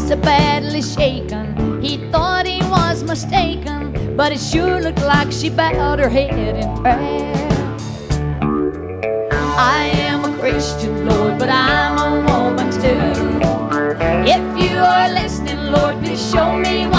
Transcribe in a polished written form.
so badly shaken. He thought he was mistaken, but it sure looked like she bowed her head in prayer. I am a Christian, Lord, but I'm a woman too. If you are listening, Lord, please show me why